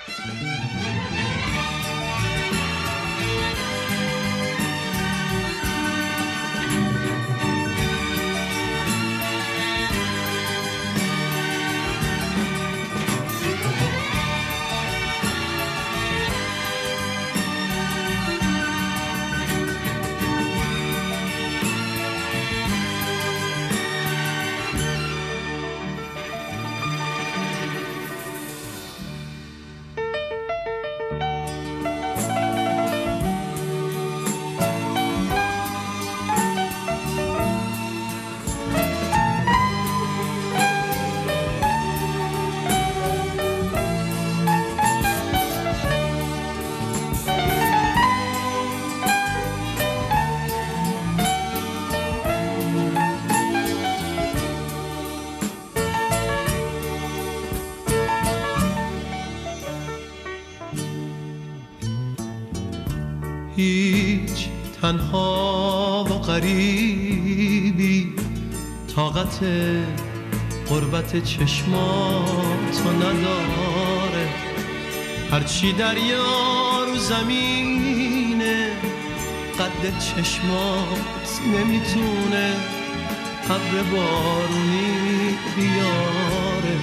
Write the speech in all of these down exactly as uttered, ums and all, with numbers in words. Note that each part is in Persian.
هیچ تنها و غریبی طاقت غربت چشماتو نداره، هرچی دریا رو زمینه قد چشمات نمیتونه ابر بارونی بیاره.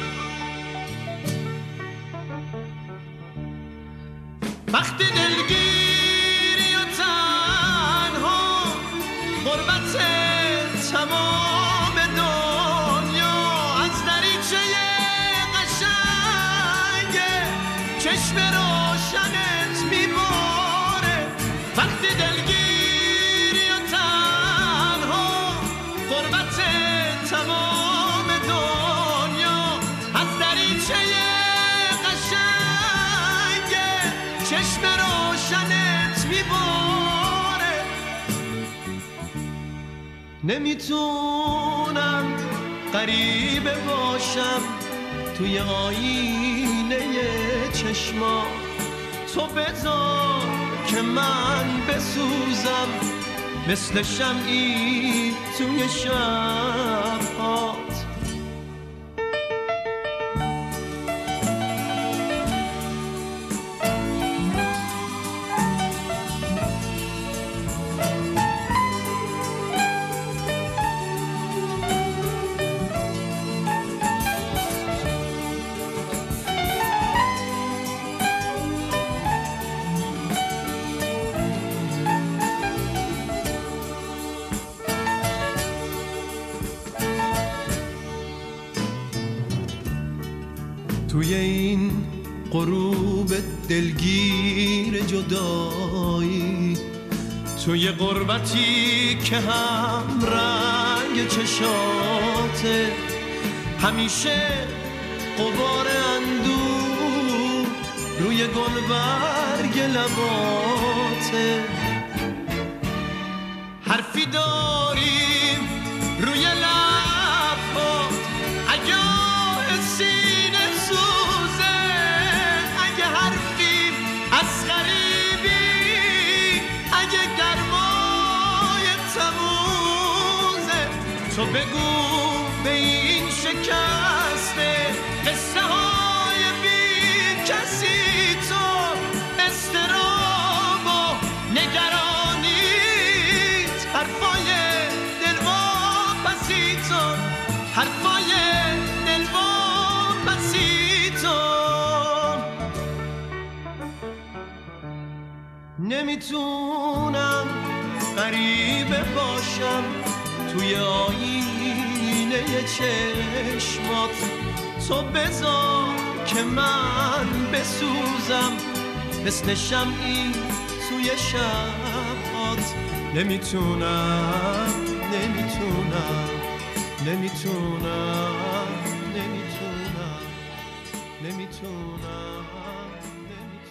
وقتی دلگیری و تنها غربت تمام دنیا از دریچه قشنگ چشم روشنت میباره. وقتی دلگیری و تنها غربت تمام دنیا از دریچه قشنگ چشم روشنت میباره. نمیتونم غریبه باشم توی آینه چشما، تو بذار که من بسوزم مثل شمعی توی شب‌هات. توی این غروب دلگیر جدایی، توی غربتی که هم رنگ چشاته، همیشه غبار اندوه روی گلبرگ لباته. حرفی داریم روی لبات اگه سینه سوزه، اگه حرفی از غریبی، اگه گرمای تموزه، تو بگو به این شکسته قصه های بی کسی، تو استراب و نگرانیت، حرفای دلواپسی تو، حرفای دلواپسی تو. نمیتونم غریبه باشم توی آینه چشمات، تو بذار که من بسوزم مثل شمعی توی شبات. نمیتونم نمیتونم نمیتونم نمیتونم نمیتونم نمیتونم